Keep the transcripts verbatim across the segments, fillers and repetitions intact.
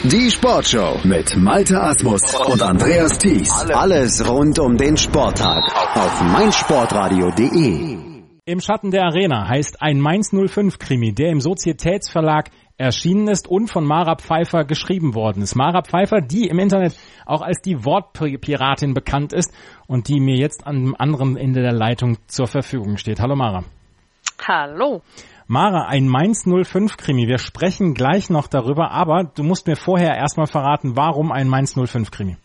Die Sportshow mit Malte Asmus und Andreas Thies. Alles rund um den Sporttag auf meinsportradio punkt de. Im Schatten der Arena heißt ein Mainz null fünf Krimi, der im Sozietätsverlag erschienen ist und von Mara Pfeiffer geschrieben worden ist. Mara Pfeiffer, die im Internet auch als die Wortpiratin bekannt ist und die mir jetzt am anderen Ende der Leitung zur Verfügung steht. Hallo Mara. Hallo. Mara, ein Mainz null fünf Krimi. Wir sprechen gleich noch darüber, aber du musst mir vorher erstmal verraten, warum ein Mainz null fünf Krimi?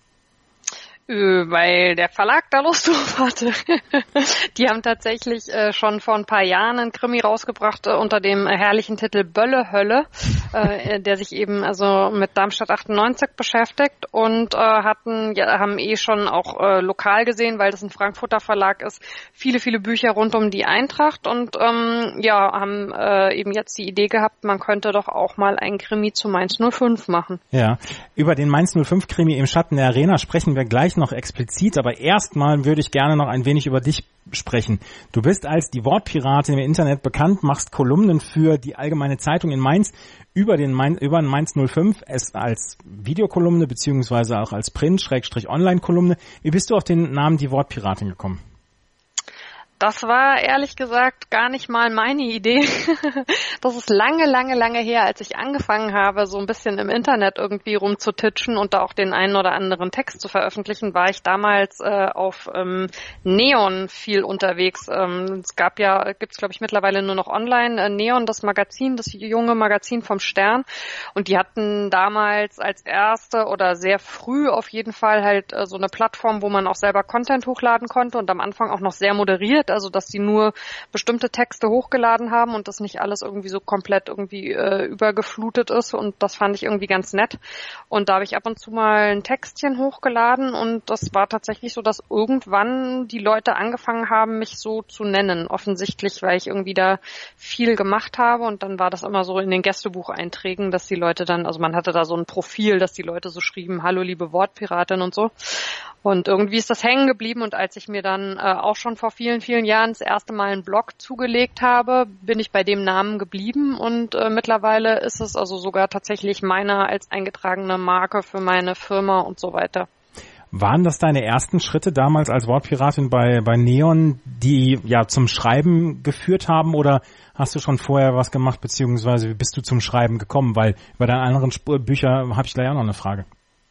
Weil der Verlag da Lust drauf hatte. Die haben tatsächlich äh, schon vor ein paar Jahren einen Krimi rausgebracht äh, unter dem herrlichen Titel Bölle-Hölle, äh, der sich eben also mit Darmstadt achtundneunzig beschäftigt und äh, hatten ja, haben eh schon auch äh, lokal gesehen, weil das ein Frankfurter Verlag ist, viele, viele Bücher rund um die Eintracht und ähm, ja, haben äh, eben jetzt die Idee gehabt, man könnte doch auch mal einen Krimi zu Mainz null fünf machen. Ja, über den Mainz null fünf Krimi im Schatten der Arena sprechen wir gleich noch explizit, aber erstmal würde ich gerne noch ein wenig über dich sprechen. Du bist als die Wortpiratin im Internet bekannt, machst Kolumnen für die Allgemeine Zeitung in Mainz über den Main, über den Mainz null fünf, es als Videokolumne beziehungsweise auch als Print-Online-Kolumne. Wie bist du auf den Namen die Wortpiratin gekommen? Das war ehrlich gesagt gar nicht mal meine Idee. Das ist lange, lange, lange her, als ich angefangen habe, so ein bisschen im Internet irgendwie rumzutitschen und da auch den einen oder anderen Text zu veröffentlichen, war ich damals äh, auf ähm, Neon viel unterwegs. Ähm, es gab ja, gibt's glaube ich mittlerweile nur noch online, äh, Neon, das Magazin, das junge Magazin vom Stern. Und die hatten damals als erste oder sehr früh auf jeden Fall halt äh, so eine Plattform, wo man auch selber Content hochladen konnte und am Anfang auch noch sehr moderiert. Also dass die nur bestimmte Texte hochgeladen haben und das nicht alles irgendwie so komplett irgendwie äh, übergeflutet ist und das fand ich irgendwie ganz nett. Und da habe ich ab und zu mal ein Textchen hochgeladen und das war tatsächlich so, dass irgendwann die Leute angefangen haben, mich so zu nennen. Offensichtlich, weil ich irgendwie da viel gemacht habe und dann war das immer so in den Gästebucheinträgen, dass die Leute dann, also man hatte da so ein Profil, dass die Leute so schrieben, hallo liebe Wortpiratin und so. Und irgendwie ist das hängen geblieben und als ich mir dann äh, auch schon vor vielen, vielen Jahren das erste Mal einen Blog zugelegt habe, bin ich bei dem Namen geblieben und äh, mittlerweile ist es also sogar tatsächlich meiner als eingetragene Marke für meine Firma und so weiter. Waren das deine ersten Schritte damals als Wortpiratin bei, bei Neon, die ja zum Schreiben geführt haben oder hast du schon vorher was gemacht, beziehungsweise wie bist du zum Schreiben gekommen? Weil über deine anderen Sp- Bücher habe ich gleich auch noch eine Frage.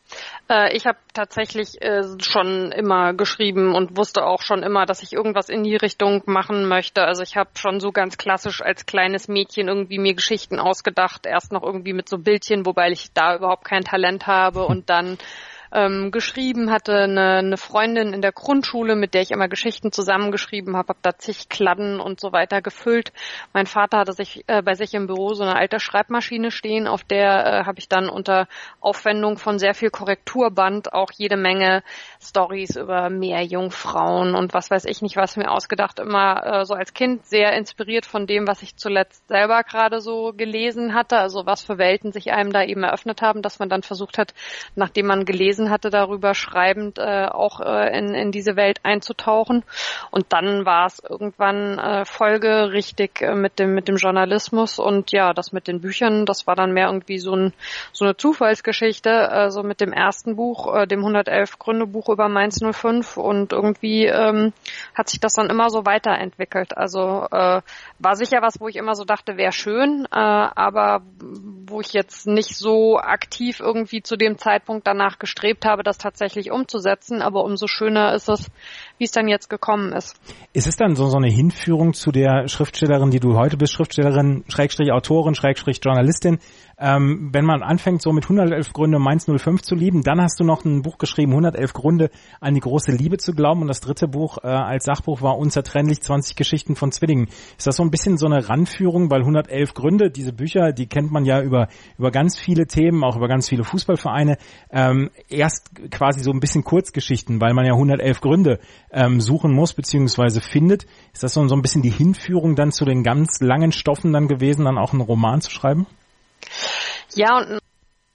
Ich habe tatsächlich äh, schon immer geschrieben und wusste auch schon immer, dass ich irgendwas in die Richtung machen möchte. Also ich habe schon so ganz klassisch als kleines Mädchen irgendwie mir Geschichten ausgedacht. Erst noch irgendwie mit so Bildchen, wobei ich da überhaupt kein Talent habe und dann ähm, geschrieben hatte eine, eine Freundin in der Grundschule, mit der ich immer Geschichten zusammengeschrieben habe, habe da zig Kladden und so weiter gefüllt. Mein Vater hatte sich äh, bei sich im Büro so eine alte Schreibmaschine stehen, auf der äh, habe ich dann unter Aufwendung von sehr viel Korrekturband auch jede Menge Storys über Meerjungfrauen und was weiß ich nicht, was mir ausgedacht, immer äh, so als Kind sehr inspiriert von dem, was ich zuletzt selber gerade so gelesen hatte, also was für Welten sich einem da eben eröffnet haben, dass man dann versucht hat, nachdem man gelesen hatte, darüber schreibend äh, auch äh, in, in diese Welt einzutauchen. Und dann war es irgendwann äh, folgerichtig äh, mit dem mit dem Journalismus und ja, das mit den Büchern, das war dann mehr irgendwie so ein so eine Zufallsgeschichte, also mit dem ersten Buch, äh, dem hundertelf Gründe Buch über Mainz null fünf und irgendwie ähm, hat sich das dann immer so weiterentwickelt. Also äh, war sicher was, wo ich immer so dachte, wäre schön, äh, aber wo ich jetzt nicht so aktiv irgendwie zu dem Zeitpunkt danach gestrebt habe, das tatsächlich umzusetzen, aber umso schöner ist es, wie es dann jetzt gekommen ist. Ist es dann so, so eine Hinführung zu der Schriftstellerin, die du heute bist, Schriftstellerin, Schrägstrich Autorin, Schrägstrich Journalistin? Ähm, wenn man anfängt, so mit hundertelf Gründe Mainz null fünf zu lieben, dann hast du noch ein Buch geschrieben, hundertelf Gründe an die große Liebe zu glauben und das dritte Buch äh, als Sachbuch war Unzertrennlich, zwanzig Geschichten von Zwillingen. Ist das so ein bisschen so eine Ranführung, weil hundertelf Gründe, diese Bücher, die kennt man ja über über ganz viele Themen, auch über ganz viele Fußballvereine, ähm, erst quasi so ein bisschen Kurzgeschichten, weil man ja hundertelf Gründe ähm, suchen muss, beziehungsweise findet. Ist das so, so ein bisschen die Hinführung dann zu den ganz langen Stoffen dann gewesen, dann auch einen Roman zu schreiben? Ja, und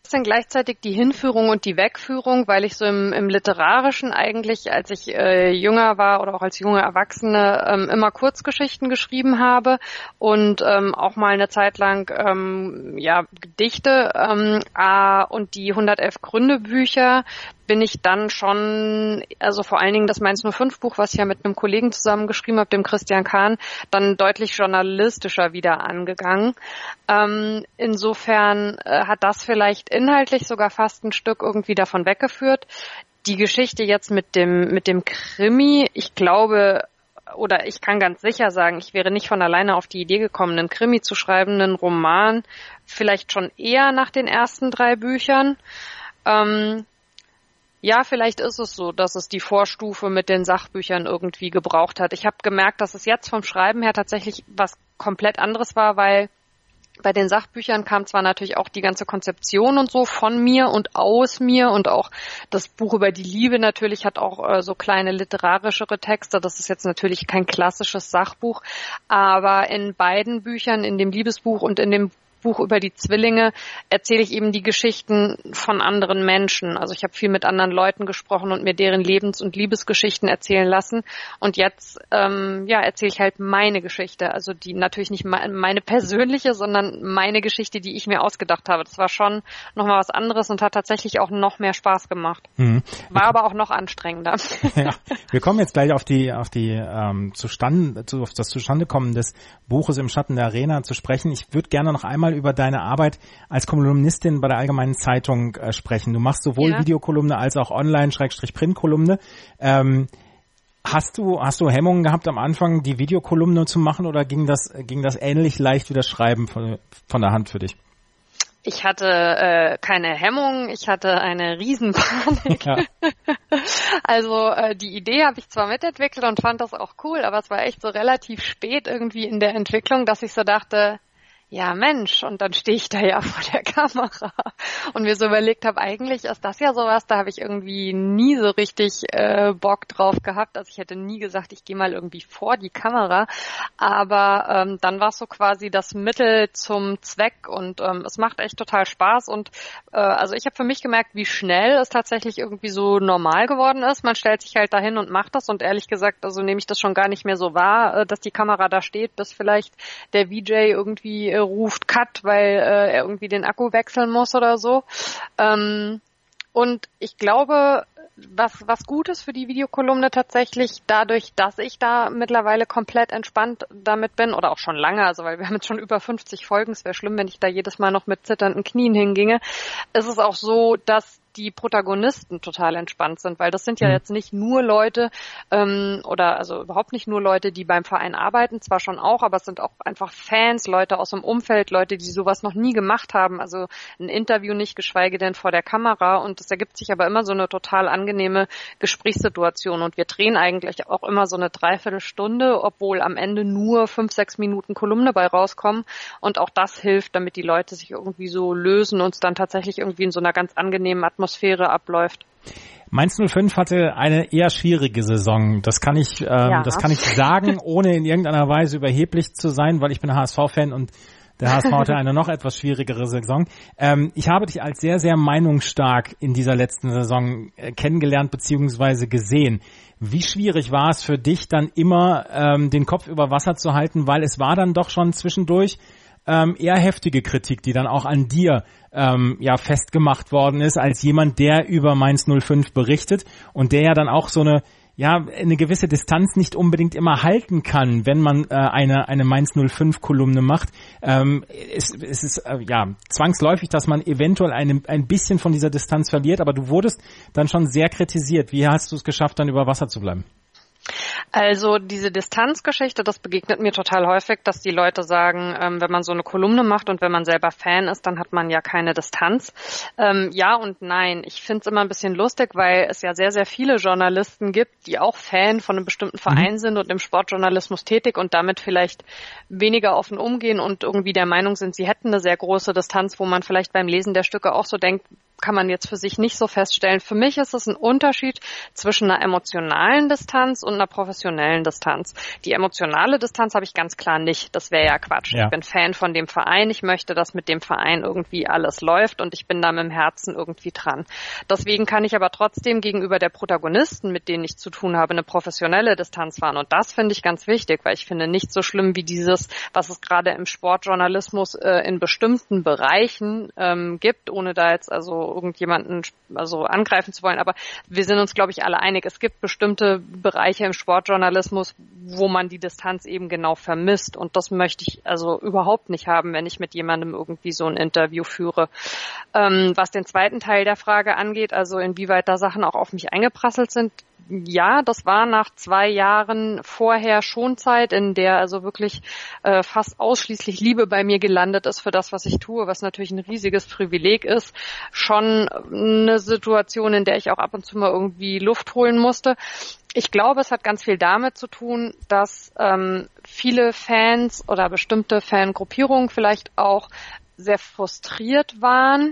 bisschen gleichzeitig die Hinführung und die Wegführung, weil ich so im, im Literarischen eigentlich, als ich äh, jünger war oder auch als junge Erwachsene, ähm, immer Kurzgeschichten geschrieben habe und ähm, auch mal eine Zeit lang ähm, ja Gedichte ähm, äh, und die hundertelf Gründe Bücher bin ich dann schon, also vor allen Dingen das Mainz null fünf Buch, was ich ja mit einem Kollegen zusammen geschrieben habe, dem Christian Kahn, dann deutlich journalistischer wieder angegangen. Ähm, insofern äh, hat das vielleicht inhaltlich sogar fast ein Stück irgendwie davon weggeführt. Die Geschichte jetzt mit dem, mit dem Krimi, ich glaube, oder ich kann ganz sicher sagen, ich wäre nicht von alleine auf die Idee gekommen, einen Krimi zu schreiben, einen Roman, vielleicht schon eher nach den ersten drei Büchern. Ähm, Ja, vielleicht ist es so, dass es die Vorstufe mit den Sachbüchern irgendwie gebraucht hat. Ich habe gemerkt, dass es jetzt vom Schreiben her tatsächlich was komplett anderes war, weil bei den Sachbüchern kam zwar natürlich auch die ganze Konzeption und so von mir und aus mir und auch das Buch über die Liebe natürlich hat auch äh, so kleine literarischere Texte. Das ist jetzt natürlich kein klassisches Sachbuch, aber in beiden Büchern, in dem Liebesbuch und in dem Buch über die Zwillinge erzähle ich eben die Geschichten von anderen Menschen. Also ich habe viel mit anderen Leuten gesprochen und mir deren Lebens- und Liebesgeschichten erzählen lassen. Und jetzt ähm, ja erzähle ich halt meine Geschichte. Also die natürlich nicht meine persönliche, sondern meine Geschichte, die ich mir ausgedacht habe. Das war schon nochmal was anderes und hat tatsächlich auch noch mehr Spaß gemacht. Mhm. War aber auch noch anstrengender. Ja, wir kommen jetzt gleich auf die auf die ähm, zustande, auf das Zustandekommen des Buches Im Schatten der Arena zu sprechen. Ich würde gerne noch einmal über deine Arbeit als Kolumnistin bei der Allgemeinen Zeitung äh, sprechen. Du machst sowohl ja. Videokolumne als auch Online-Printkolumne. Ähm, hast du hast du Hemmungen gehabt am Anfang, die Videokolumne zu machen oder ging das ging das ähnlich leicht wie das Schreiben von, von der Hand für dich? Ich hatte äh, keine Hemmung, ich hatte eine Riesenpanik. Ja. Also äh, die Idee habe ich zwar mitentwickelt und fand das auch cool, aber es war echt so relativ spät irgendwie in der Entwicklung, dass ich so dachte, ja Mensch, und dann stehe ich da ja vor der Kamera und mir so überlegt habe, eigentlich ist das ja sowas, da habe ich irgendwie nie so richtig äh, Bock drauf gehabt. Also ich hätte nie gesagt, ich gehe mal irgendwie vor die Kamera, aber ähm, dann war es so quasi das Mittel zum Zweck und ähm, es macht echt total Spaß und äh, also ich habe für mich gemerkt, wie schnell es tatsächlich irgendwie so normal geworden ist. Man stellt sich halt dahin und macht das und ehrlich gesagt, also nehme ich das schon gar nicht mehr so wahr, äh, dass die Kamera da steht, bis vielleicht der V J irgendwie ruft Cut, weil äh, er irgendwie den Akku wechseln muss oder so. Ähm, und ich glaube, was was gut ist für die Videokolumne tatsächlich, dadurch, dass ich da mittlerweile komplett entspannt damit bin, oder auch schon lange, also weil wir haben jetzt schon über fünfzig Folgen, es wäre schlimm, wenn ich da jedes Mal noch mit zitternden Knien hinginge, ist es auch so, dass die Protagonisten total entspannt sind, weil das sind ja jetzt nicht nur Leute ähm, oder also überhaupt nicht nur Leute, die beim Verein arbeiten, zwar schon auch, aber es sind auch einfach Fans, Leute aus dem Umfeld, Leute, die sowas noch nie gemacht haben, also ein Interview nicht, geschweige denn vor der Kamera und es ergibt sich aber immer so eine total angenehme Gesprächssituation und wir drehen eigentlich auch immer so eine Dreiviertelstunde, obwohl am Ende nur fünf, sechs Minuten Kolumne bei rauskommen und auch das hilft, damit die Leute sich irgendwie so lösen und es dann tatsächlich irgendwie in so einer ganz angenehmen Atmosphäre Atmosphäre abläuft. Mainz null fünf hatte eine eher schwierige Saison. Das kann ich, ähm, ja. das kann ich sagen, ohne in irgendeiner Weise überheblich zu sein, weil ich bin H S V-Fan und der H S V hatte eine noch etwas schwierigere Saison. Ähm, ich habe dich als sehr, sehr meinungsstark in dieser letzten Saison äh, kennengelernt bzw. gesehen. Wie schwierig war es für dich dann immer, ähm, den Kopf über Wasser zu halten, weil es war dann doch schon zwischendurch Ähm, eher heftige Kritik, die dann auch an dir ähm, ja festgemacht worden ist, als jemand, der über Mainz null fünf berichtet und der ja dann auch so eine ja eine gewisse Distanz nicht unbedingt immer halten kann, wenn man äh, eine eine Mainz null fünf Kolumne macht. Ähm, es, es ist äh, ja zwangsläufig, dass man eventuell eine, ein bisschen von dieser Distanz verliert, aber du wurdest dann schon sehr kritisiert. Wie hast du es geschafft, dann über Wasser zu bleiben? Also diese Distanzgeschichte, das begegnet mir total häufig, dass die Leute sagen, ähm, wenn man so eine Kolumne macht und wenn man selber Fan ist, dann hat man ja keine Distanz. Ähm, ja und nein. Ich finde es immer ein bisschen lustig, weil es ja sehr, sehr viele Journalisten gibt, die auch Fan von einem bestimmten Verein mhm. sind und im Sportjournalismus tätig und damit vielleicht weniger offen umgehen und irgendwie der Meinung sind, sie hätten eine sehr große Distanz, wo man vielleicht beim Lesen der Stücke auch so denkt, kann man jetzt für sich nicht so feststellen. Für mich ist es ein Unterschied zwischen einer emotionalen Distanz und einer professionellen Distanz. Die emotionale Distanz habe ich ganz klar nicht. Das wäre ja Quatsch. Ja. Ich bin Fan von dem Verein. Ich möchte, dass mit dem Verein irgendwie alles läuft und ich bin da mit dem Herzen irgendwie dran. Deswegen kann ich aber trotzdem gegenüber der Protagonisten, mit denen ich zu tun habe, eine professionelle Distanz wahren. Und das finde ich ganz wichtig, weil ich finde nicht so schlimm wie dieses, was es gerade im Sportjournalismus äh, in bestimmten Bereichen ähm, gibt, ohne da jetzt also irgendjemanden also angreifen zu wollen. Aber wir sind uns, glaube ich, alle einig. Es gibt bestimmte Bereiche im Sportjournalismus, wo man die Distanz eben genau vermisst. Und das möchte ich also überhaupt nicht haben, wenn ich mit jemandem irgendwie so ein Interview führe. Ähm, was den zweiten Teil der Frage angeht, also inwieweit da Sachen auch auf mich eingeprasselt sind, ja, das war nach zwei Jahren vorher schon Zeit, in der also wirklich äh, fast ausschließlich Liebe bei mir gelandet ist für das, was ich tue, was natürlich ein riesiges Privileg ist. Schon eine Situation, in der ich auch ab und zu mal irgendwie Luft holen musste. Ich glaube, es hat ganz viel damit zu tun, dass ähm, viele Fans oder bestimmte Fangruppierungen vielleicht auch sehr frustriert waren,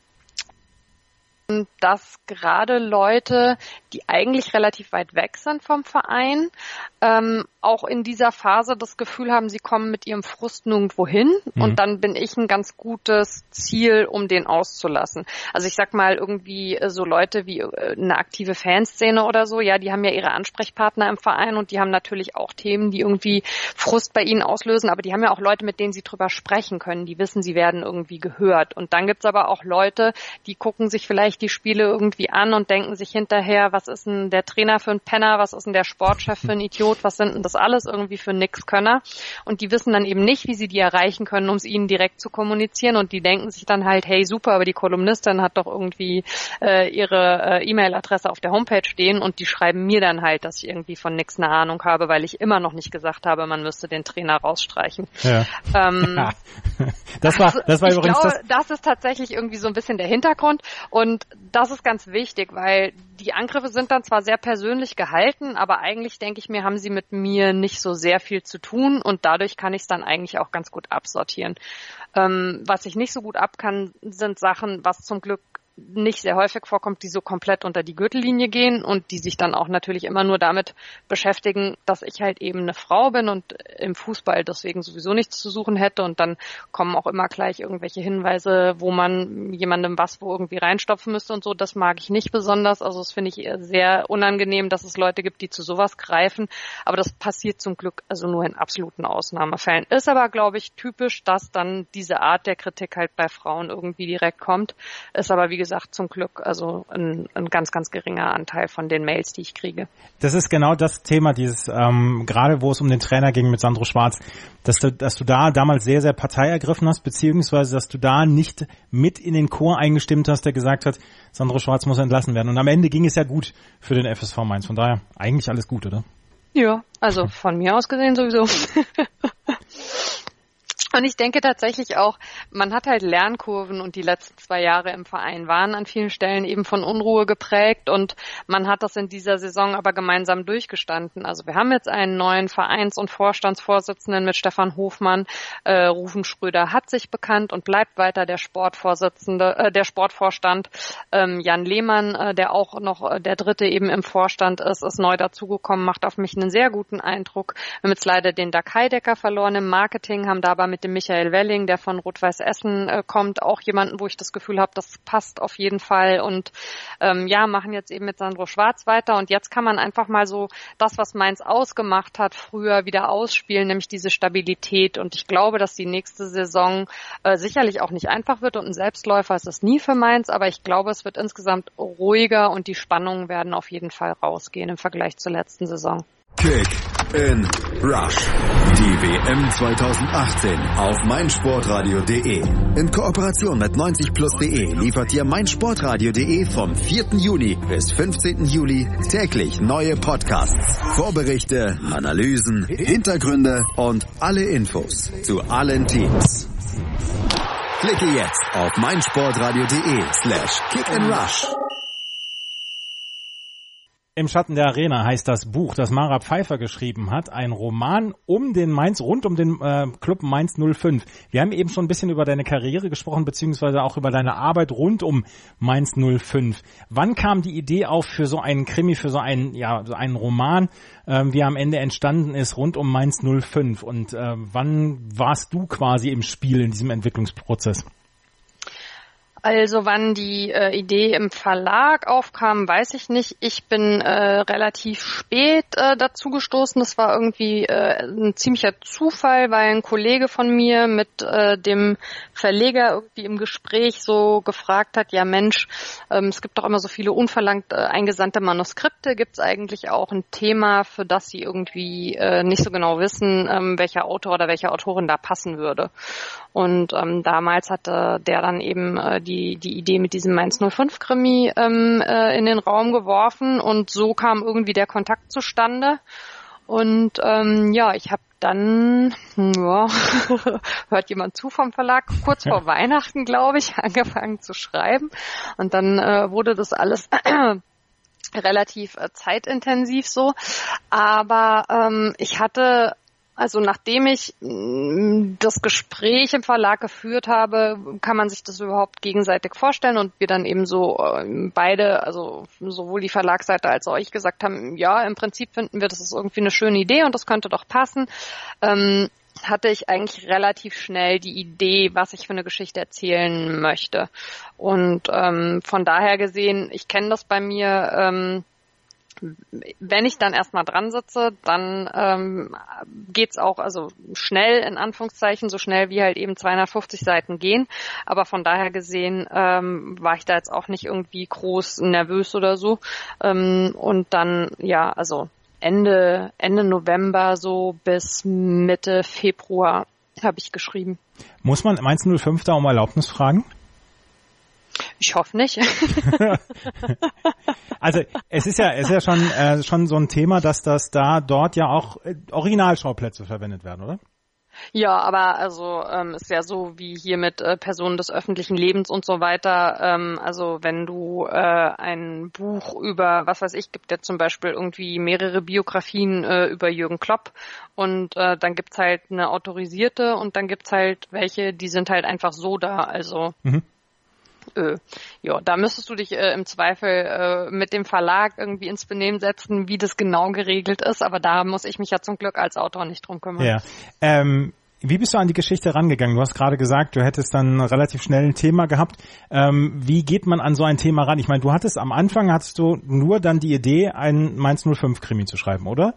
dass gerade Leute, die eigentlich relativ weit weg sind vom Verein, ähm, auch in dieser Phase das Gefühl haben, sie kommen mit ihrem Frust nirgendwo hin. Mhm. Und dann bin ich ein ganz gutes Ziel, um den auszulassen. Also ich sag mal, irgendwie so Leute wie eine aktive Fanszene oder so, ja, die haben ja ihre Ansprechpartner im Verein und die haben natürlich auch Themen, die irgendwie Frust bei ihnen auslösen, aber die haben ja auch Leute, mit denen sie drüber sprechen können, die wissen, sie werden irgendwie gehört. Und dann gibt's aber auch Leute, die gucken sich vielleicht die Spiele irgendwie an und denken sich hinterher, was ist denn der Trainer für ein Penner, was ist denn der Sportchef für ein Idiot, was sind denn das alles irgendwie für Nix-Könner? Und die wissen dann eben nicht, wie sie die erreichen können, um es ihnen direkt zu kommunizieren, und die denken sich dann halt, hey super, aber die Kolumnistin hat doch irgendwie äh, ihre äh, E-Mail-Adresse auf der Homepage stehen, und die schreiben mir dann halt, dass ich irgendwie von nix eine Ahnung habe, weil ich immer noch nicht gesagt habe, man müsste den Trainer rausstreichen. Ja. Ähm, ja. Das war, das war ich übrigens glaube, das. das ist tatsächlich irgendwie so ein bisschen der Hintergrund, und das ist ganz wichtig, weil die Angriffe sind dann zwar sehr persönlich gehalten, aber eigentlich denke ich mir, haben sie mit mir nicht so sehr viel zu tun, und dadurch kann ich es dann eigentlich auch ganz gut absortieren. Ähm, was ich nicht so gut ab kann, sind Sachen, was zum Glück nicht sehr häufig vorkommt, die so komplett unter die Gürtellinie gehen und die sich dann auch natürlich immer nur damit beschäftigen, dass ich halt eben eine Frau bin und im Fußball deswegen sowieso nichts zu suchen hätte, und dann kommen auch immer gleich irgendwelche Hinweise, wo man jemandem was wo irgendwie reinstopfen müsste und so. Das mag ich nicht besonders, also das finde ich sehr unangenehm, dass es Leute gibt, die zu sowas greifen, aber das passiert zum Glück also nur in absoluten Ausnahmefällen. Ist aber, glaube ich, typisch, dass dann diese Art der Kritik halt bei Frauen irgendwie direkt kommt, ist aber wie gesagt zum Glück also ein, ein ganz, ganz geringer Anteil von den Mails, die ich kriege. Das ist genau das Thema, dieses ähm, gerade wo es um den Trainer ging mit Sandro Schwarz, dass du, dass du da damals sehr, sehr Partei ergriffen hast, beziehungsweise dass du da nicht mit in den Chor eingestimmt hast, der gesagt hat, Sandro Schwarz muss entlassen werden. Und am Ende ging es ja gut für den F S V Mainz. Von daher eigentlich alles gut, oder? Ja, also von mir aus gesehen sowieso. Und ich denke tatsächlich auch, man hat halt Lernkurven, und die letzten zwei Jahre im Verein waren an vielen Stellen eben von Unruhe geprägt, und man hat das in dieser Saison aber gemeinsam durchgestanden. Also wir haben jetzt einen neuen Vereins- und Vorstandsvorsitzenden mit Stefan Hofmann. Äh, Rufen Schröder hat sich bekannt und bleibt weiter der Sportvorsitzende, äh, der Sportvorstand. Ähm, Jan Lehmann, äh, der auch noch äh, der Dritte eben im Vorstand ist, ist neu dazugekommen, macht auf mich einen sehr guten Eindruck. Wir haben jetzt leider den Dag Heidecker verloren im Marketing, haben da aber mit dem Michael Welling, der von Rot-Weiß Essen äh, kommt, auch jemanden, wo ich das Gefühl habe, das passt auf jeden Fall, und ähm, ja, machen jetzt eben mit Sandro Schwarz weiter, und jetzt kann man einfach mal so das, was Mainz ausgemacht hat, früher wieder ausspielen, nämlich diese Stabilität, und ich glaube, dass die nächste Saison äh, sicherlich auch nicht einfach wird, und ein Selbstläufer ist es nie für Mainz, aber ich glaube, es wird insgesamt ruhiger, und die Spannungen werden auf jeden Fall rausgehen im Vergleich zur letzten Saison. Kick in Rush. Die W M zwanzig achtzehn auf meinsportradio punkt de. In Kooperation mit neunzig plus punkt de liefert dir meinsportradio punkt de vom vierten Juni bis fünfzehnten Juli täglich neue Podcasts, Vorberichte, Analysen, Hintergründe und alle Infos zu allen Teams. Klicke jetzt auf meinsportradio punkt de slash kick in rush. Im Schatten der Arena heißt das Buch, das Mara Pfeiffer geschrieben hat, ein Roman um den Mainz, rund um den äh, Club Mainz null fünf. Wir haben eben schon ein bisschen über deine Karriere gesprochen, beziehungsweise auch über deine Arbeit rund um Mainz null fünf. Wann kam die Idee auf für so einen Krimi, für so einen, ja, so einen Roman, ähm, wie er am Ende entstanden ist, rund um Mainz null fünf? Und äh, wann warst du quasi im Spiel in diesem Entwicklungsprozess? Also wann die äh, Idee im Verlag aufkam, weiß ich nicht. Ich bin äh, relativ spät äh, dazu gestoßen. Das war irgendwie äh, ein ziemlicher Zufall, weil ein Kollege von mir mit äh, dem Verleger irgendwie im Gespräch so gefragt hat, ja Mensch, ähm, es gibt doch immer so viele unverlangt äh, eingesandte Manuskripte. Gibt es eigentlich auch ein Thema, für das Sie irgendwie äh, nicht so genau wissen, ähm, welcher Autor oder welche Autorin da passen würde? Und ähm, damals hatte der dann eben äh, die die die Idee mit diesem Mainz null fünf Krimi ähm, äh, in den Raum geworfen und so kam irgendwie der Kontakt zustande. Und ähm, ja, ich habe dann, ja, hört jemand zu vom Verlag, kurz vor Weihnachten, glaube ich, angefangen zu schreiben. Und dann äh, wurde das alles relativ äh, zeitintensiv so. Aber ähm, ich hatte Also nachdem ich das Gespräch im Verlag geführt habe, kann man sich das überhaupt gegenseitig vorstellen und wir dann eben so beide, also sowohl die Verlagsseite als auch ich gesagt haben, ja, im Prinzip finden wir, das ist irgendwie eine schöne Idee und das könnte doch passen, ähm, hatte ich eigentlich relativ schnell die Idee, was ich für eine Geschichte erzählen möchte. Und ähm, von daher gesehen, ich kenne das bei mir, ähm, wenn ich dann erstmal dran sitze, dann ähm, geht's auch also schnell, in Anführungszeichen, so schnell wie halt eben zweihundertfünfzig Seiten gehen. Aber von daher gesehen ähm, war ich da jetzt auch nicht irgendwie groß nervös oder so. Ähm, und dann, ja, also Ende, Ende November so bis Mitte Februar habe ich geschrieben. Muss man Mainz null fünf da um Erlaubnis fragen? Ich hoffe nicht. Also es ist ja, es ist ja schon äh, schon so ein Thema, dass das da dort ja auch äh, Originalschauplätze verwendet werden, oder? Ja, aber also ähm, ist ja so wie hier mit äh, Personen des öffentlichen Lebens und so weiter. Ähm, also wenn du äh, ein Buch über, was weiß ich, gibt ja zum Beispiel irgendwie mehrere Biografien äh, über Jürgen Klopp und äh, dann gibt's halt eine autorisierte und dann gibt's halt welche, die sind halt einfach so da. Also mhm. Äh, ja, da müsstest du dich äh, im Zweifel äh, mit dem Verlag irgendwie ins Benehmen setzen, wie das genau geregelt ist, aber da muss ich mich ja zum Glück als Autor nicht drum kümmern. Ja. Ähm, wie bist du an die Geschichte rangegangen? Du hast gerade gesagt, du hättest dann relativ schnell ein Thema gehabt. Ähm, wie geht man an so ein Thema ran? Ich meine, du hattest am Anfang, hattest du nur dann die Idee, einen Mainz null fünf Krimi zu schreiben, oder?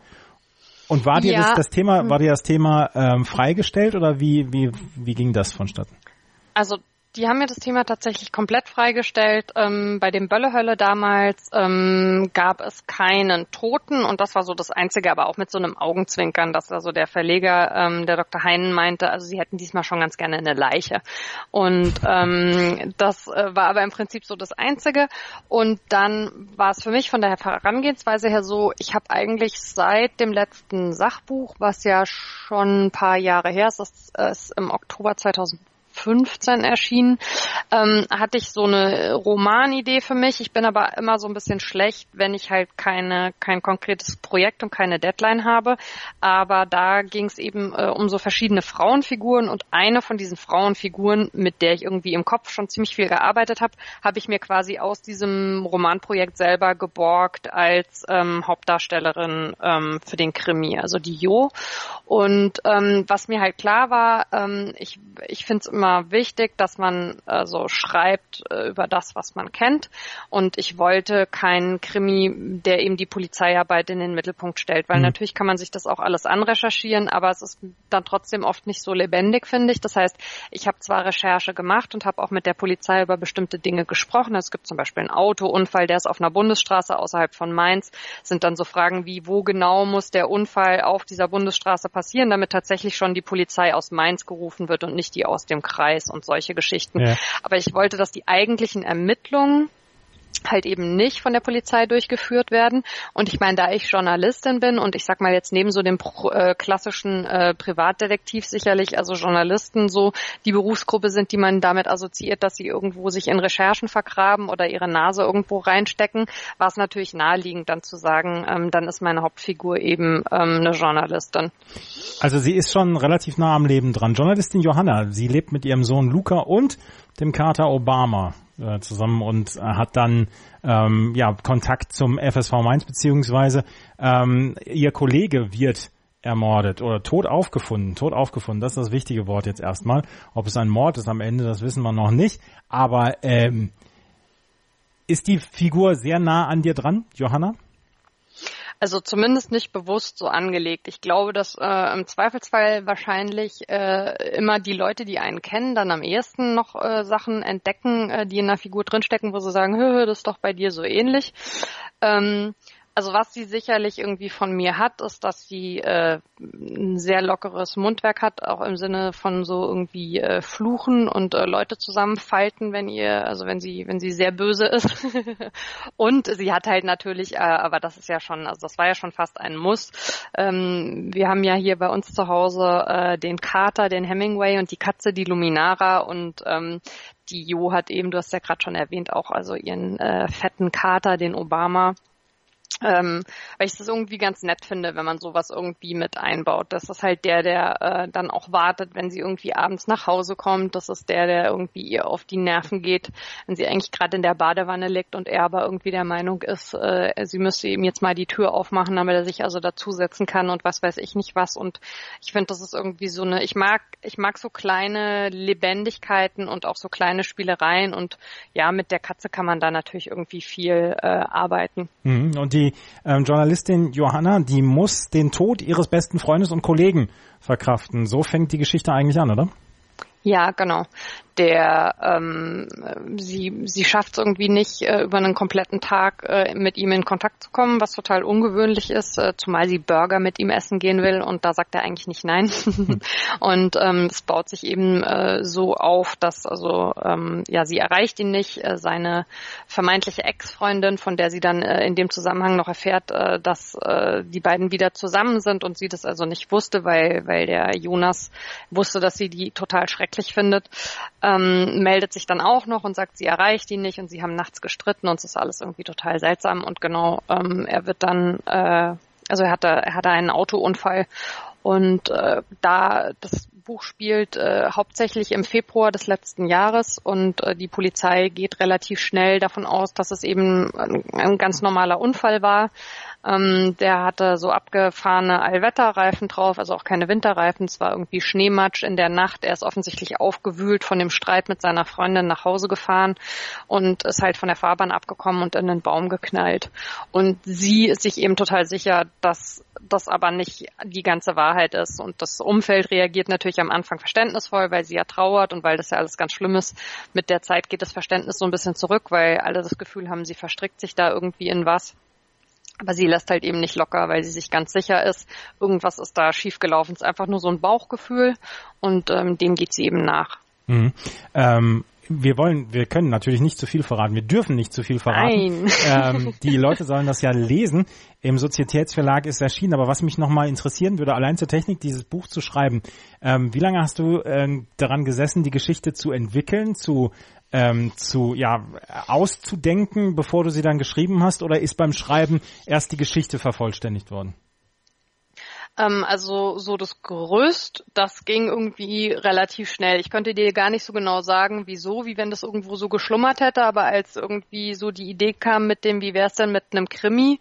Und war dir ja. das, das Thema, war dir das Thema ähm, freigestellt oder wie, wie, wie ging das vonstatten? Also die haben mir das Thema tatsächlich komplett freigestellt. Ähm, bei dem Böllehölle damals ähm, gab es keinen Toten und das war so das Einzige, aber auch mit so einem Augenzwinkern, dass also der Verleger, ähm, der Doktor Heinen meinte, also sie hätten diesmal schon ganz gerne eine Leiche. Und ähm, das äh, war aber im Prinzip so das Einzige. Und dann war es für mich von der Herangehensweise her so, ich habe eigentlich seit dem letzten Sachbuch, was ja schon ein paar Jahre her ist, das ist im Oktober zweitausendfünfzehn erschienen, ähm, hatte ich so eine Romanidee für mich. Ich bin aber immer so ein bisschen schlecht, wenn ich halt keine kein konkretes Projekt und keine Deadline habe. Aber da ging es eben äh, um so verschiedene Frauenfiguren und eine von diesen Frauenfiguren, mit der ich irgendwie im Kopf schon ziemlich viel gearbeitet habe, habe ich mir quasi aus diesem Romanprojekt selber geborgt als ähm, Hauptdarstellerin ähm, für den Krimi, also die Jo. Und ähm, was mir halt klar war, ähm, ich ich finde es immer wichtig, dass man äh, so schreibt äh, über das, was man kennt. Und ich wollte keinen Krimi, der eben die Polizeiarbeit in den Mittelpunkt stellt, weil mhm. natürlich kann man sich das auch alles anrecherchieren, aber es ist dann trotzdem oft nicht so lebendig, finde ich. Das heißt, ich habe zwar Recherche gemacht und habe auch mit der Polizei über bestimmte Dinge gesprochen. Es gibt zum Beispiel einen Autounfall, der ist auf einer Bundesstraße außerhalb von Mainz. Es sind dann so Fragen wie, wo genau muss der Unfall auf dieser Bundesstraße passieren, damit tatsächlich schon die Polizei aus Mainz gerufen wird und nicht die aus dem Kreis und solche Geschichten. Ja. Aber ich wollte, dass die eigentlichen Ermittlungen halt eben nicht von der Polizei durchgeführt werden. Und ich meine, da ich Journalistin bin und ich sag mal jetzt neben so dem äh, klassischen äh, Privatdetektiv sicherlich, also Journalisten so die Berufsgruppe sind, die man damit assoziiert, dass sie irgendwo sich in Recherchen vergraben oder ihre Nase irgendwo reinstecken, war es natürlich naheliegend dann zu sagen, ähm, dann ist meine Hauptfigur eben ähm, eine Journalistin. Also sie ist schon relativ nah am Leben dran. Journalistin Johanna, sie lebt mit ihrem Sohn Luca und dem Kater Obama äh, zusammen und äh, hat dann ähm, ja Kontakt zum F S V Mainz, beziehungsweise ähm, ihr Kollege wird ermordet oder tot aufgefunden. Tot aufgefunden, das ist das wichtige Wort jetzt erstmal. Ob es ein Mord ist am Ende, das wissen wir noch nicht. Aber ähm, ist die Figur sehr nah an dir dran, Johanna? Also zumindest nicht bewusst so angelegt. Ich glaube, dass äh, im Zweifelsfall wahrscheinlich äh, immer die Leute, die einen kennen, dann am ehesten noch äh, Sachen entdecken, äh, die in der Figur drinstecken, wo sie sagen, hö, das ist doch bei dir so ähnlich. Ähm, Also was sie sicherlich irgendwie von mir hat, ist, dass sie äh, ein sehr lockeres Mundwerk hat, auch im Sinne von so irgendwie äh, fluchen und äh, Leute zusammenfalten, wenn ihr, also wenn sie, wenn sie sehr böse ist. Und sie hat halt natürlich, äh, aber das ist ja schon, also das war ja schon fast ein Muss. Ähm, wir haben ja hier bei uns zu Hause äh, den Kater, den Hemingway und die Katze, die Luminara und ähm, die Jo hat eben, du hast ja gerade schon erwähnt, auch also ihren äh, fetten Kater, den Obama. Ähm, weil ich das irgendwie ganz nett finde, wenn man sowas irgendwie mit einbaut. Das ist halt der, der äh, dann auch wartet, wenn sie irgendwie abends nach Hause kommt. Das ist der, der irgendwie ihr auf die Nerven geht, wenn sie eigentlich gerade in der Badewanne liegt und er aber irgendwie der Meinung ist, äh, sie müsste ihm jetzt mal die Tür aufmachen, damit er sich also dazusetzen kann und was weiß ich nicht was. Und ich finde, das ist irgendwie so eine, ich mag, ich mag so kleine Lebendigkeiten und auch so kleine Spielereien und ja, mit der Katze kann man da natürlich irgendwie viel äh, arbeiten. Mhm. Und die ähm, Journalistin Johanna, die muss den Tod ihres besten Freundes und Kollegen verkraften. So fängt die Geschichte eigentlich an, oder? Ja, genau. Der, ähm, sie, sie schafft es irgendwie nicht, äh, über einen kompletten Tag äh, mit ihm in Kontakt zu kommen, was total ungewöhnlich ist, äh, zumal sie Burger mit ihm essen gehen will und da sagt er eigentlich nicht nein. Und ähm, es baut sich eben äh, so auf, dass also ähm, ja sie erreicht ihn nicht. Äh, seine vermeintliche Ex-Freundin, von der sie dann äh, in dem Zusammenhang noch erfährt, äh, dass äh, die beiden wieder zusammen sind und sie das also nicht wusste, weil weil der Jonas wusste, dass sie die total schrecklich findet. Ähm, meldet sich dann auch noch und sagt, sie erreicht ihn nicht und sie haben nachts gestritten und es ist alles irgendwie total seltsam und genau, ähm, er wird dann, äh, also er hatte, er hatte einen Autounfall und äh, da das Buch spielt äh, hauptsächlich im Februar des letzten Jahres und äh, die Polizei geht relativ schnell davon aus, dass es eben ein, ein ganz normaler Unfall war. Ähm, der hatte so abgefahrene Allwetterreifen drauf, also auch keine Winterreifen. Es war irgendwie Schneematsch in der Nacht. Er ist offensichtlich aufgewühlt von dem Streit mit seiner Freundin nach Hause gefahren und ist halt von der Fahrbahn abgekommen und in einen Baum geknallt. Und sie ist sich eben total sicher, dass das aber nicht die ganze Wahrheit ist. Und das Umfeld reagiert natürlich am Anfang verständnisvoll, weil sie ja trauert und weil das ja alles ganz schlimm ist. Mit der Zeit geht das Verständnis so ein bisschen zurück, weil alle das Gefühl haben, sie verstrickt sich da irgendwie in was. Aber sie lässt halt eben nicht locker, weil sie sich ganz sicher ist, irgendwas ist da schiefgelaufen. Es ist einfach nur so ein Bauchgefühl und ähm, dem geht sie eben nach. Mhm. Ähm, wir wollen, wir können natürlich nicht zu viel verraten. Wir dürfen nicht zu viel verraten. Nein. Ähm, die Leute sollen das ja lesen. Im Sozietätsverlag ist erschienen. Aber was mich nochmal interessieren würde, allein zur Technik, dieses Buch zu schreiben. Ähm, wie lange hast du ähm, daran gesessen, die Geschichte zu entwickeln, zu Ähm, zu ja auszudenken, bevor du sie dann geschrieben hast, oder ist beim Schreiben erst die Geschichte vervollständigt worden? Ähm, also so das Gerüst, das ging irgendwie relativ schnell. Ich könnte dir gar nicht so genau sagen, wieso, wie wenn das irgendwo so geschlummert hätte, aber als irgendwie so die Idee kam mit dem, wie wäre es denn mit einem Krimi,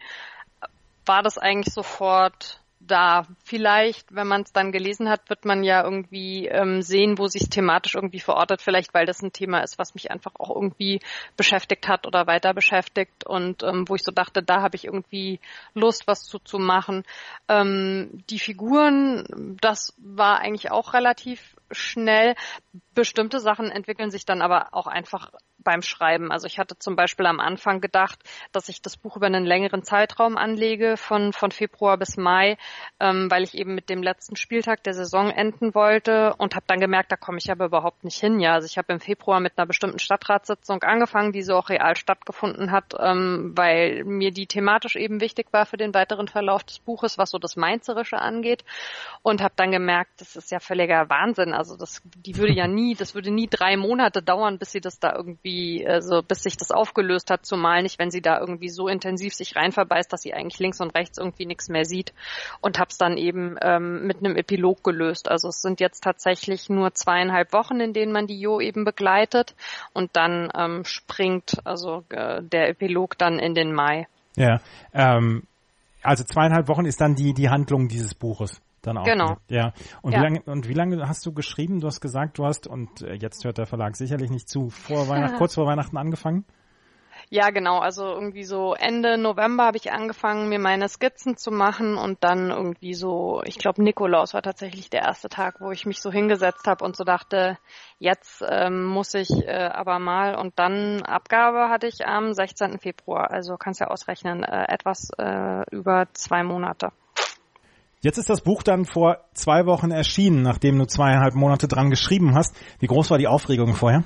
war das eigentlich sofort da. Vielleicht, wenn man es dann gelesen hat, wird man ja irgendwie ähm, sehen, wo sich thematisch irgendwie verortet, vielleicht weil das ein Thema ist, was mich einfach auch irgendwie beschäftigt hat oder weiter beschäftigt und ähm, wo ich so dachte, da habe ich irgendwie Lust, was zu, zu machen. Ähm, die Figuren, das war eigentlich auch relativ schnell. Bestimmte Sachen entwickeln sich dann aber auch einfach beim Schreiben. Also ich hatte zum Beispiel am Anfang gedacht, dass ich das Buch über einen längeren Zeitraum anlege, von von Februar bis Mai, ähm, weil ich eben mit dem letzten Spieltag der Saison enden wollte und habe dann gemerkt, da komme ich aber überhaupt nicht hin. Ja, also ich habe im Februar mit einer bestimmten Stadtratssitzung angefangen, die so auch real stattgefunden hat, ähm, weil mir die thematisch eben wichtig war für den weiteren Verlauf des Buches, was so das Mainzerische angeht, und habe dann gemerkt, das ist ja völliger Wahnsinn. Also das, die würde ja nie, das würde nie drei Monate dauern, bis sie das da irgendwie also bis sich das aufgelöst hat, zumal nicht, wenn sie da irgendwie so intensiv sich rein verbeißt, dass sie eigentlich links und rechts irgendwie nichts mehr sieht, und habe es dann eben ähm, mit einem Epilog gelöst. Also es sind jetzt tatsächlich nur zweieinhalb Wochen, in denen man die Jo eben begleitet, und dann ähm, springt also äh, der Epilog dann in den Mai. Ja, ähm, also zweieinhalb Wochen ist dann die die Handlung dieses Buches. Dann auch. Genau. Ja. Und ja. wie lange und wie lange hast du geschrieben? Du hast gesagt, du hast, und jetzt hört der Verlag sicherlich nicht zu, vor Weihnachten, kurz vor Weihnachten angefangen? Ja, genau. Also irgendwie so Ende November habe ich angefangen, mir meine Skizzen zu machen, und dann irgendwie so, ich glaube, Nikolaus war tatsächlich der erste Tag, wo ich mich so hingesetzt habe und so dachte, jetzt ähm, muss ich äh, aber mal, und dann Abgabe hatte ich am sechzehnten Februar. Also kannst ja ausrechnen, äh, etwas äh, über zwei Monate. Jetzt ist das Buch dann vor zwei Wochen erschienen, nachdem du zweieinhalb Monate dran geschrieben hast. Wie groß war die Aufregung vorher?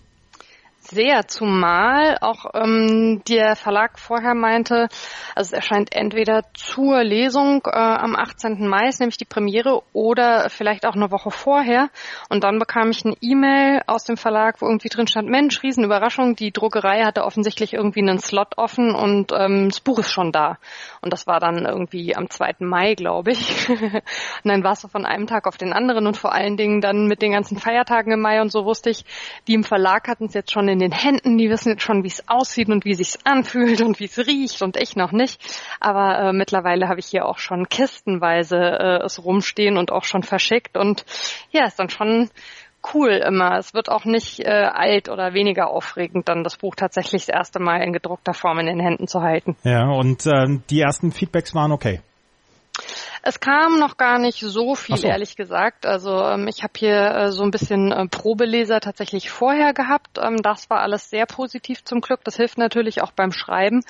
Sehr, zumal auch ähm, der Verlag vorher meinte, also es erscheint entweder zur Lesung äh, am achtzehnten Mai, ist nämlich die Premiere, oder vielleicht auch eine Woche vorher. Und dann bekam ich eine E-Mail aus dem Verlag, wo irgendwie drin stand, Mensch, Riesenüberraschung, die Druckerei hatte offensichtlich irgendwie einen Slot offen, und ähm, das Buch ist schon da. Und das war dann irgendwie am zweiten Mai, glaube ich. Und dann war es so von einem Tag auf den anderen, und vor allen Dingen dann mit den ganzen Feiertagen im Mai und so wusste ich, die im Verlag hatten es jetzt schon in den Händen, die wissen jetzt schon, wie es aussieht und wie es sich anfühlt und wie es riecht, und ich noch nicht. Aber äh, mittlerweile habe ich hier auch schon kistenweise äh, es rumstehen und auch schon verschickt, und ja, ist dann schon cool immer. Es wird auch nicht äh, alt oder weniger aufregend, dann das Buch tatsächlich das erste Mal in gedruckter Form in den Händen zu halten. Ja, und äh, die ersten Feedbacks waren okay. Es kam noch gar nicht so viel, so. Ehrlich gesagt. Also ähm, ich habe hier äh, so ein bisschen äh, Probeleser tatsächlich vorher gehabt. Ähm, das war alles sehr positiv zum Glück. Das hilft natürlich auch beim Schreiben.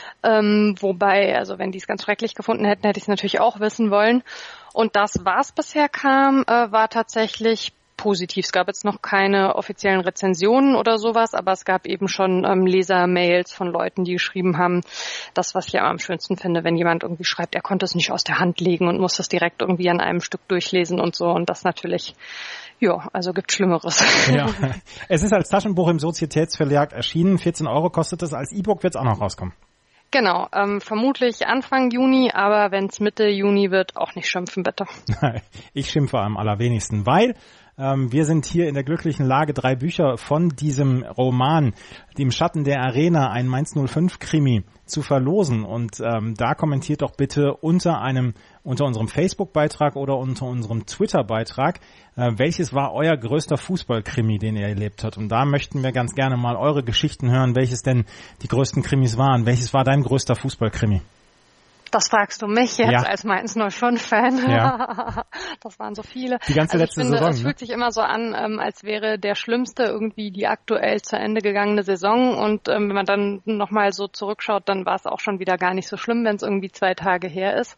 Ähm, wobei, also wenn die es ganz schrecklich gefunden hätten, hätte ich es natürlich auch wissen wollen. Und das, was bisher kam, äh, war tatsächlich positiv. Es gab jetzt noch keine offiziellen Rezensionen oder sowas, aber es gab eben schon ähm, Leser-Mails von Leuten, die geschrieben haben, das, was ich am schönsten finde, wenn jemand irgendwie schreibt, er konnte es nicht aus der Hand legen und muss das direkt irgendwie an einem Stück durchlesen und so, und das natürlich, ja, also gibt Schlimmeres. Ja, es ist als Taschenbuch im Sozietätsverlag erschienen, vierzehn Euro kostet es, als E-Book wird es auch noch rauskommen. Genau, ähm, vermutlich Anfang Juni, aber wenn es Mitte Juni wird, auch nicht schimpfen, bitte. Ich schimpfe am allerwenigsten, weil ähm, wir sind hier in der glücklichen Lage, drei Bücher von diesem Roman, Im Schatten der Arena, ein Mainz null fünf Krimi, zu verlosen. Und ähm, da kommentiert doch bitte unter einem, unter unserem Facebook-Beitrag oder unter unserem Twitter-Beitrag, äh, welches war euer größter Fußballkrimi, den ihr erlebt habt. Und da möchten wir ganz gerne mal eure Geschichten hören, welches denn die größten Krimis waren. Welches war dein größter Fußballkrimi? Das fragst du mich jetzt ja. als Mainz null fünf Fan. Ja. Das waren so viele. Die ganze also letzte ich finde, Saison. Es ne? fühlt sich immer so an, ähm, als wäre der Schlimmste irgendwie die aktuell zu Ende gegangene Saison. Und ähm, wenn man dann nochmal so zurückschaut, dann war es auch schon wieder gar nicht so schlimm, wenn es irgendwie zwei Tage her ist.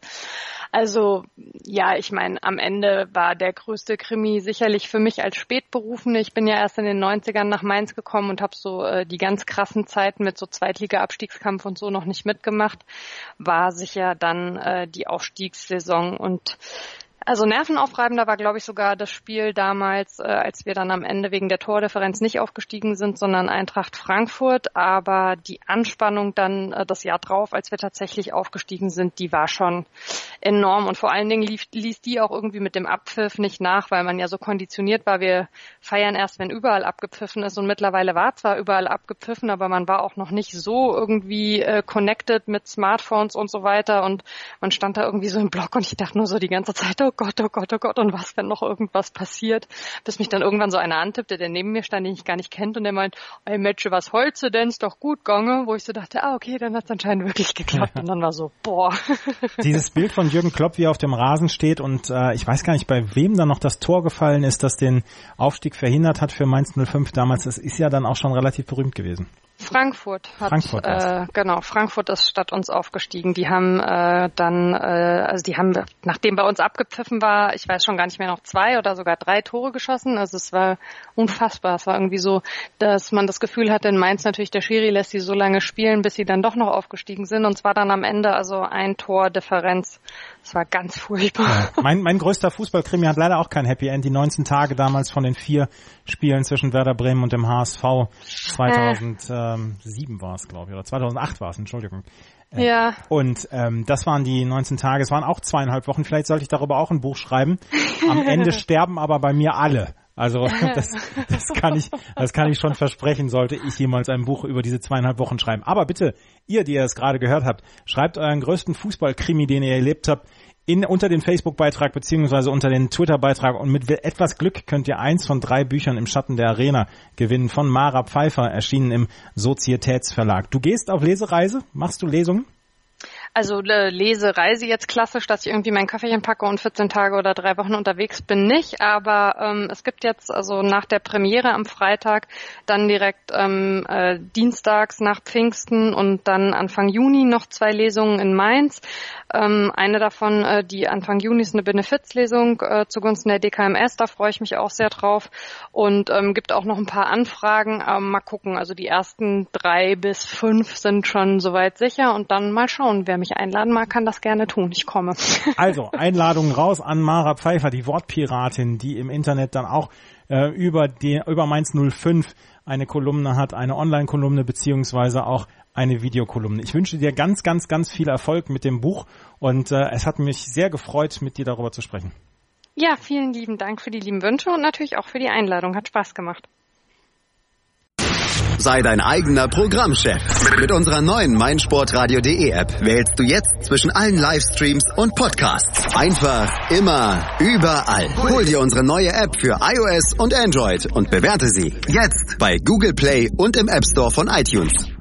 Also ja, ich meine, am Ende war der größte Krimi sicherlich für mich als Spätberufene. Ich bin ja erst in den neunzigern nach Mainz gekommen und habe so äh, die ganz krassen Zeiten mit so Zweitliga-Abstiegskampf und so noch nicht mitgemacht. War sicher dann äh, die Aufstiegssaison, und also nervenaufreibender war, glaube ich, sogar das Spiel damals, äh, als wir dann am Ende wegen der Tordifferenz nicht aufgestiegen sind, sondern Eintracht Frankfurt. Aber die Anspannung dann äh, das Jahr drauf, als wir tatsächlich aufgestiegen sind, die war schon enorm. Und vor allen Dingen lief, ließ die auch irgendwie mit dem Abpfiff nicht nach, weil man ja so konditioniert war. Wir feiern erst, wenn überall abgepfiffen ist. Und mittlerweile war zwar überall abgepfiffen, aber man war auch noch nicht so irgendwie äh, connected mit Smartphones und so weiter. Und man stand da irgendwie so im Block, und ich dachte nur so die ganze Zeit, oh Gott, oh Gott, oh Gott, und was, wenn noch irgendwas passiert? Bis mich dann irgendwann so einer antippte, der neben mir stand, den ich gar nicht kennt, und der meint, ey Mätsche, was holze denn, ist doch gut gange, wo ich so dachte, ah, okay, dann hat's anscheinend wirklich geklappt, ja. Und dann war so, boah. Dieses Bild von Jürgen Klopp, wie er auf dem Rasen steht, und äh, ich weiß gar nicht, bei wem da noch das Tor gefallen ist, das den Aufstieg verhindert hat für Mainz null fünf damals, das ist ja dann auch schon relativ berühmt gewesen. Frankfurt hat, Frankfurt äh, genau, Frankfurt ist statt uns aufgestiegen. Die haben äh, dann, äh, also die haben, nachdem bei uns abgepfiffen war, ich weiß schon gar nicht mehr, noch zwei oder sogar drei Tore geschossen. Also es war unfassbar. Es war irgendwie so, dass man das Gefühl hatte, in Mainz natürlich, der Schiri lässt sie so lange spielen, bis sie dann doch noch aufgestiegen sind. Und zwar dann am Ende also ein Tor Differenz. Das war ganz furchtbar. Ja, mein, mein größter Fußballkrimi hat leider auch kein Happy End. Die neunzehn Tage damals von den vier Spielen zwischen Werder Bremen und dem H S V zweitausendsieben war es, glaube ich, oder zweitausendacht war es, Entschuldigung. Äh, ja. Und ähm, das waren die neunzehn Tage, es waren auch zweieinhalb Wochen, vielleicht sollte ich darüber auch ein Buch schreiben. Am Ende sterben aber bei mir alle. Also das, das kann ich, das kann ich schon versprechen, sollte ich jemals ein Buch über diese zweieinhalb Wochen schreiben. Aber bitte, ihr, die ihr es gerade gehört habt, schreibt euren größten Fußballkrimi, den ihr erlebt habt, in, unter den Facebook-Beitrag beziehungsweise unter den Twitter-Beitrag, und mit etwas Glück könnt ihr eins von drei Büchern im Schatten der Arena gewinnen, von Mara Pfeiffer, erschienen im Sozietätsverlag. Du gehst auf Lesereise? Machst du Lesungen? Also äh, Lesereise jetzt klassisch, dass ich irgendwie mein Kaffeechen packe und vierzehn Tage oder drei Wochen unterwegs bin, nicht. Aber ähm, es gibt jetzt also nach der Premiere am Freitag dann direkt ähm, äh, dienstags nach Pfingsten und dann Anfang Juni noch zwei Lesungen in Mainz. Ähm, eine davon, äh, die Anfang Juni, ist eine Benefizlesung äh, zugunsten der D K M S. Da freue ich mich auch sehr drauf. Und ähm, gibt auch noch ein paar Anfragen. Ähm, mal gucken. Also die ersten drei bis fünf sind schon soweit sicher. Und dann mal schauen, wer mich einladen mag, kann das gerne tun. Ich komme. Also, Einladung raus an Mara Pfeiffer, die Wortpiratin, die im Internet dann auch äh, über die über Mainz null fünf eine Kolumne hat, eine Online-Kolumne beziehungsweise auch eine Videokolumne. Ich wünsche dir ganz, ganz, ganz viel Erfolg mit dem Buch, und äh, es hat mich sehr gefreut, mit dir darüber zu sprechen. Ja, vielen lieben Dank für die lieben Wünsche und natürlich auch für die Einladung. Hat Spaß gemacht. Sei dein eigener Programmchef. Mit unserer neuen meinsportradio.de App wählst du jetzt zwischen allen Livestreams und Podcasts. Einfach, immer, überall. Hol dir unsere neue App für iOS und Android und bewerte sie jetzt bei Google Play und im App Store von iTunes.